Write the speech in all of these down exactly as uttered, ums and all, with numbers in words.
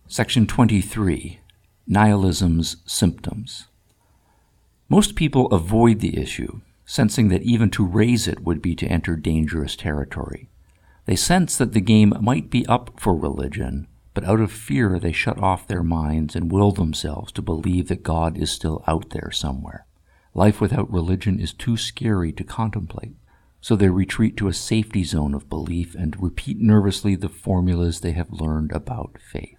Section twenty-three. Nihilism's Symptoms. Most people avoid the issue, sensing that even to raise it would be to enter dangerous territory. They sense that the game might be up for religion, but out of fear they shut off their minds and will themselves to believe that God is still out there somewhere. Life without religion is too scary to contemplate, so they retreat to a safety zone of belief and repeat nervously the formulas they have learned about faith.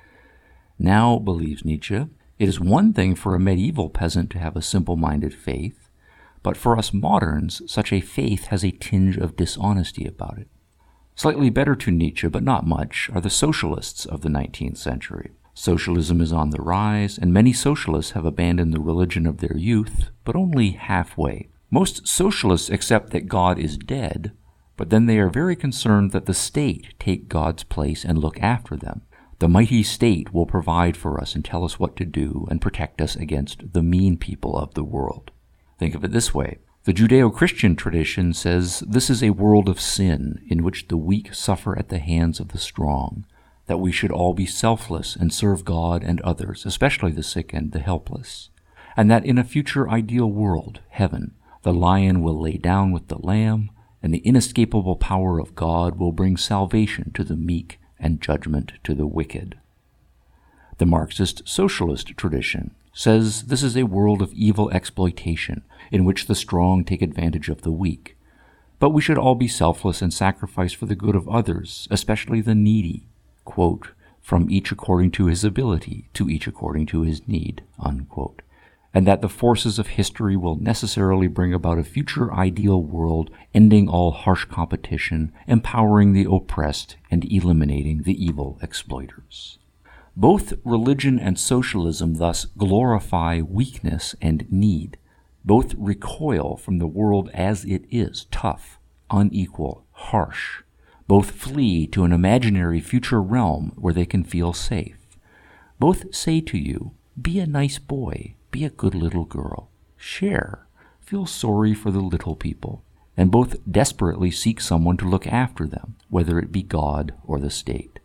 Now, believes Nietzsche, it is one thing for a medieval peasant to have a simple-minded faith, but for us moderns, such a faith has a tinge of dishonesty about it. Slightly better to Nietzsche, but not much, are the socialists of the nineteenth century. Socialism is on the rise, and many socialists have abandoned the religion of their youth, but only halfway. Most socialists accept that God is dead, but then they are very concerned that the state take God's place and look after them. The mighty state will provide for us and tell us what to do and protect us against the mean people of the world. Think of it this way. The Judeo-Christian tradition says this is a world of sin in which the weak suffer at the hands of the strong, that we should all be selfless and serve God and others, especially the sick and the helpless, and that in a future ideal world, heaven, the lion will lay down with the lamb, and the inescapable power of God will bring salvation to the meek and judgment to the wicked. The Marxist-socialist tradition says this is a world of evil exploitation in which the strong take advantage of the weak, but we should all be selfless and sacrifice for the good of others, especially the needy, quote, from each according to his ability, to each according to his need, unquote, and that the forces of history will necessarily bring about a future ideal world, ending all harsh competition, empowering the oppressed, and eliminating the evil exploiters. Both religion and socialism thus glorify weakness and need. Both recoil from the world as it is, tough, unequal, harsh. Both flee to an imaginary future realm where they can feel safe. Both say to you, be a nice boy, be a good little girl, share, feel sorry for the little people, and both desperately seek someone to look after them, whether it be God or the state.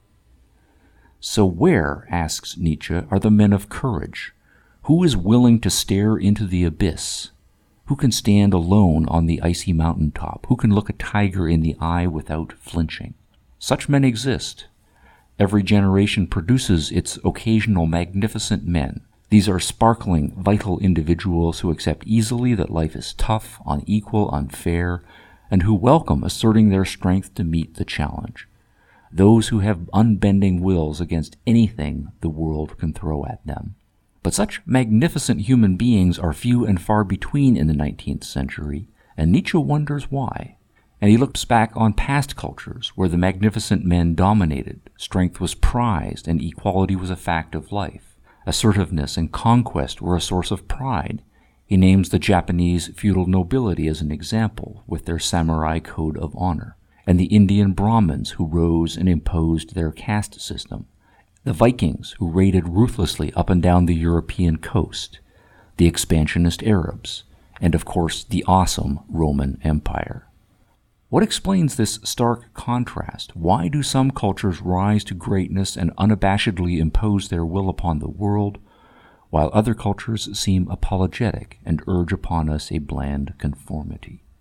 So where, asks Nietzsche, are the men of courage? Who is willing to stare into the abyss? Who can stand alone on the icy mountaintop? Who can look a tiger in the eye without flinching? Such men exist. Every generation produces its occasional magnificent men. These are sparkling, vital individuals who accept easily that life is tough, unequal, unfair, and who welcome asserting their strength to meet the challenge. Those who have unbending wills against anything the world can throw at them. But such magnificent human beings are few and far between in the nineteenth century, and Nietzsche wonders why. And he looks back on past cultures where the magnificent men dominated, strength was prized, and equality was a fact of life. Assertiveness and conquest were a source of pride. He names the Japanese feudal nobility as an example, with their samurai code of honor, and the Indian Brahmins who rose and imposed their caste system, the Vikings who raided ruthlessly up and down the European coast, the expansionist Arabs, and of course the awesome Roman Empire. What explains this stark contrast? Why do some cultures rise to greatness and unabashedly impose their will upon the world, while other cultures seem apologetic and urge upon us a bland conformity?